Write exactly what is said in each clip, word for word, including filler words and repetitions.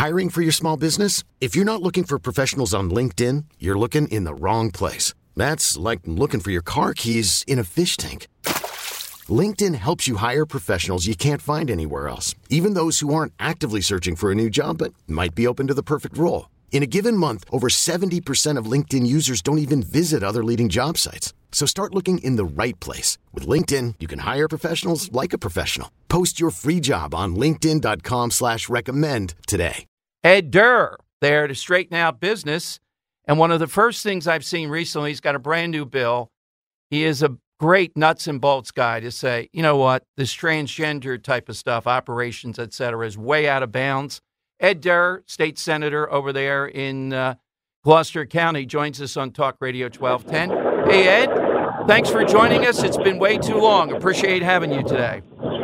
Hiring for your small business? If you're not looking for professionals on LinkedIn, you're looking in the wrong place. That's like looking for your car keys in a fish tank. LinkedIn helps you hire professionals you can't find anywhere else, even those who aren't actively searching for a new job but might be open to the perfect role. In a given month, over seventy percent of LinkedIn users don't even visit other leading job sites. So start looking in the right place. With LinkedIn, you can hire professionals like a professional. Post your free job on linkedin.com slash recommend today. Ed Durr there to straighten out business. And one of the first things I've seen recently, he's got a brand new bill. He is a great nuts and bolts guy to say, you know what, this transgender type of stuff, operations, et cetera, is way out of bounds. Ed Durr, state senator over there in uh, Gloucester County, joins us on Talk Radio twelve ten. Hey, Ed, thanks for joining us. It's been way too long. Appreciate having you today.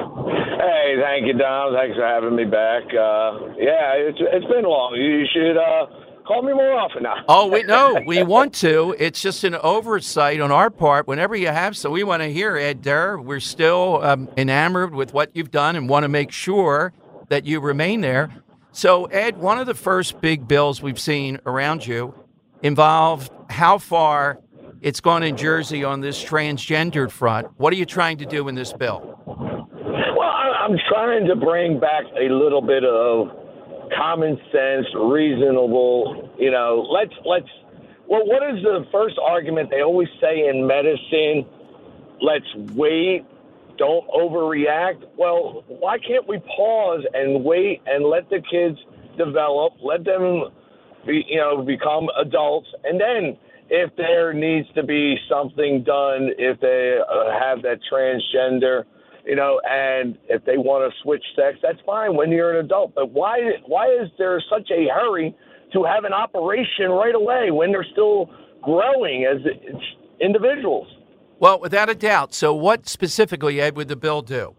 Hey, thank you, Dom. Thanks for having me back. Uh, yeah, it's it's been long. You should uh, call me more often now. Oh, we no, we want to. It's just an oversight on our part. Whenever you have, so we want to hear, Ed Durr. We're still um, enamored with what you've done and want to make sure that you remain there. So, Ed, one of the first big bills we've seen around you involved how far it's gone in Jersey on this transgendered front. What are you trying to do in this bill? Well, I'm trying to bring back a little bit of common sense, reasonable, you know, let's, let's, well, what is the first argument they always say in medicine? Let's wait. Don't overreact. Well, why can't we pause and wait and let the kids develop, let them be, you know, become adults, and then if there needs to be something done, if they uh, have that transgender, you know, and if they want to switch sex, that's fine when you're an adult. But why why is there such a hurry to have an operation right away when they're still growing as individuals? Well, without a doubt. So what specifically, Ed, would the bill do?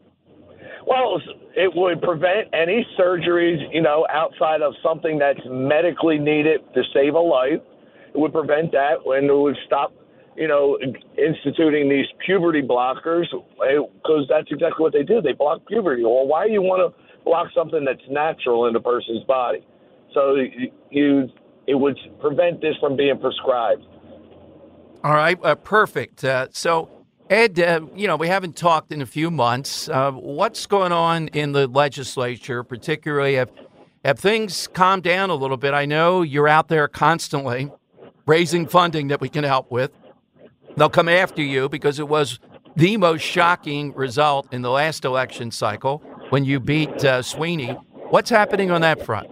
Well, it would prevent any surgeries, you know, outside of something that's medically needed to save a life. It would prevent that, when it would stop, you know, instituting these puberty blockers, because that's exactly what they do. They block puberty. Well, why do you want to block something that's natural in a person's body? So you, it would prevent this from being prescribed. All right, uh, perfect. Uh, so, Ed, uh, you know, we haven't talked in a few months. Uh, what's going on in the legislature, particularly? Have, have things calmed down a little bit? I know you're out there constantly raising funding that we can help with. They'll come after you because it was the most shocking result in the last election cycle when you beat uh, Sweeney. What's happening on that front?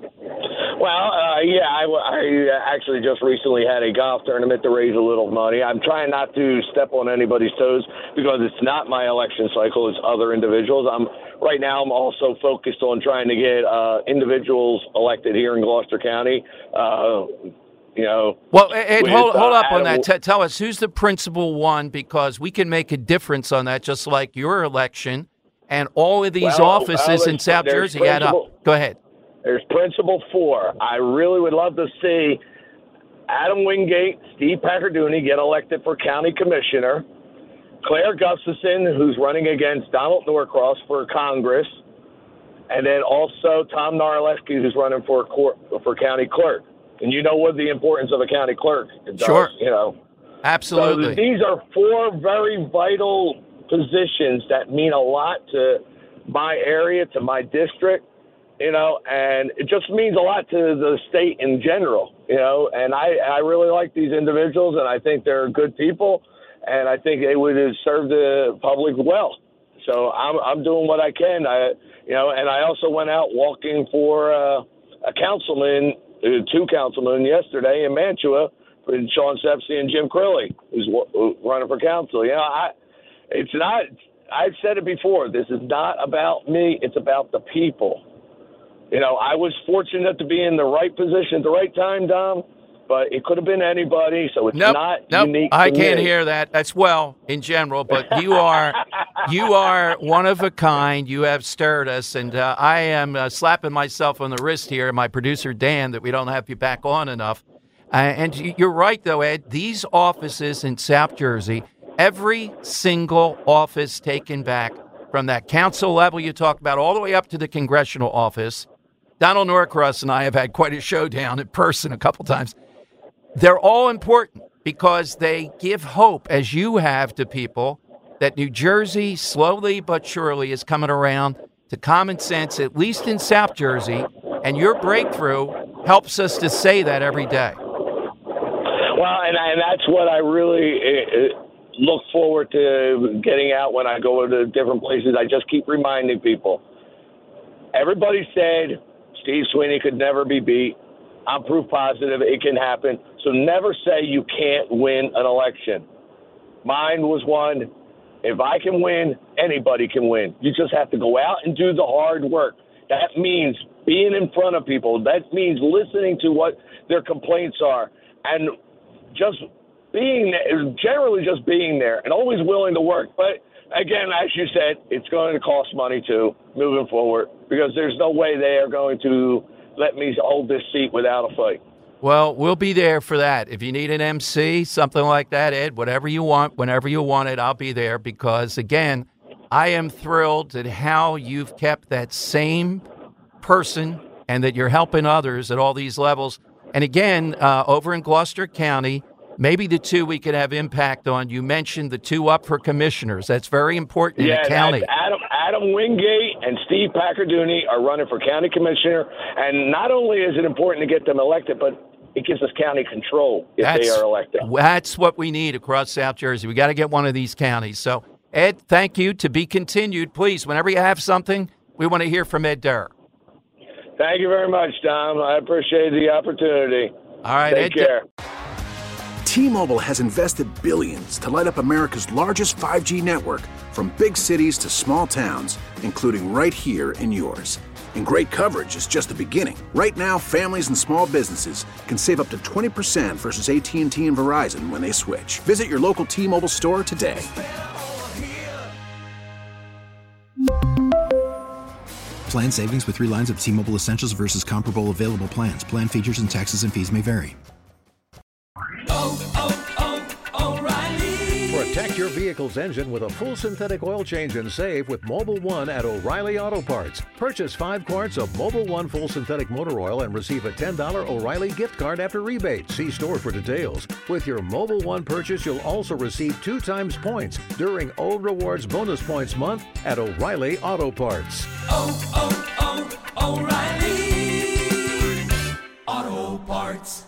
Well, uh, yeah, I, I actually just recently had a golf tournament to raise a little money. I'm trying not to step on anybody's toes because it's not my election cycle, it's other individuals. I'm right now I'm also focused on trying to get uh, individuals elected here in Gloucester County. Uh, you know. Well, Ed, with, hold, hold uh, up on Adam, that. T- tell us, who's the principal one, because we can make a difference on that, just like your election and all of these well, offices well, in South Jersey add up. Go ahead. There's principle four. I really would love to see Adam Wingate, Steve Pacarduni get elected for county commissioner, Claire Gustafson, who's running against Donald Norcross for Congress, and then also Tom Narleski, who's running for court, for county clerk. And you know what the importance of a county clerk does, sure. you know. Absolutely. So these are four very vital positions that mean a lot to my area, to my district. You know, and it just means a lot to the state in general, you know, and I, I really like these individuals, and I think they're good people, and I think they would serve the public well. So I'm I'm doing what I can, I, you know, and I also went out walking for uh, a councilman, uh, two councilmen yesterday in Mantua, for Sean Sepsi and Jim Crilly, who's w- running for council. You know, I, it's not, I've said it before, this is not about me, it's about the people. You know, I was fortunate to be in the right position at the right time, Dom, but it could have been anybody, so it's nope, not nope, unique I to can't me. hear that. That's well in general, but you are you are one of a kind. You have stirred us, and uh, I am uh, slapping myself on the wrist here, my producer Dan, that we don't have you back on enough. Uh, and you're right, though, Ed. These offices in South Jersey, every single office taken back from that council level you talked about all the way up to the congressional office, Donald Norcross and I have had quite a showdown in person a couple times. They're all important because they give hope, as you have, to people that New Jersey, slowly but surely, is coming around to common sense, at least in South Jersey, and your breakthrough helps us to say that every day. Well, and, and that's what I really uh, look forward to getting out when I go to different places. I just keep reminding people. Everybody said Steve Sweeney could never be beat. I'm proof positive it can happen. So never say you can't win an election. Mine was one. If I can win, anybody can win. You just have to go out and do the hard work. That means being in front of people. That means listening to what their complaints are. And just being there, generally just being there and always willing to work. But again, as you said, it's going to cost money too, moving forward, because there's no way they are going to let me hold this seat without a fight. Well, we'll be there for that. If you need an M C, something like that, Ed, whatever you want, whenever you want it, I'll be there because, again, I am thrilled at how you've kept that same person and that you're helping others at all these levels. And again, uh, over in Gloucester County, maybe the two we could have impact on. You mentioned the two up for commissioners. That's very important yeah, in the county. Adam, Adam Wingate and Steve Packarduni are running for county commissioner. And not only is it important to get them elected, but it gives us county control if that's, they are elected. That's what we need across South Jersey. We got to get one of these counties. So, Ed, thank you. To be continued. Please, whenever you have something, we want to hear from Ed Durr. Thank you very much, Tom. I appreciate the opportunity. All right, Take Ed care. D- T-Mobile has invested billions to light up America's largest five G network, from big cities to small towns, including right here in yours. And great coverage is just the beginning. Right now, families and small businesses can save up to twenty percent versus A T and T and Verizon when they switch. Visit your local T-Mobile store today. Plan savings with three lines of T-Mobile Essentials versus comparable available plans. Plan features and taxes and fees may vary. Oh, oh, oh, O'Reilly. Protect your vehicle's engine with a full synthetic oil change and save with Mobil one at O'Reilly Auto Parts. Purchase five quarts of Mobil one full synthetic motor oil and receive a ten dollars O'Reilly gift card after rebate. See store for details. With your Mobil one purchase, you'll also receive two times points during O Rewards Bonus Points Month at O'Reilly Auto Parts. Oh, oh, oh, O'Reilly Auto Parts.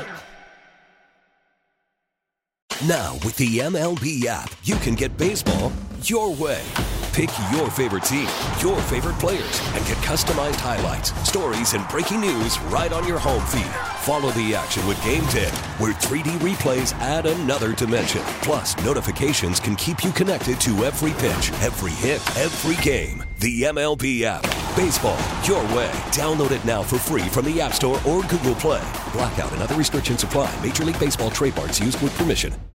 Now, with the M L B app, you can get baseball your way. Pick your favorite team, your favorite players, and get customized highlights, stories, and breaking news right on your home feed. Follow the action with Game Day, where three D replays add another dimension. Plus, notifications can keep you connected to every pitch, every hit, every game. The M L B app. Baseball your way. Download it now for free from the App Store or Google Play. Blackout and other restrictions apply. Major League Baseball trademarks used with permission.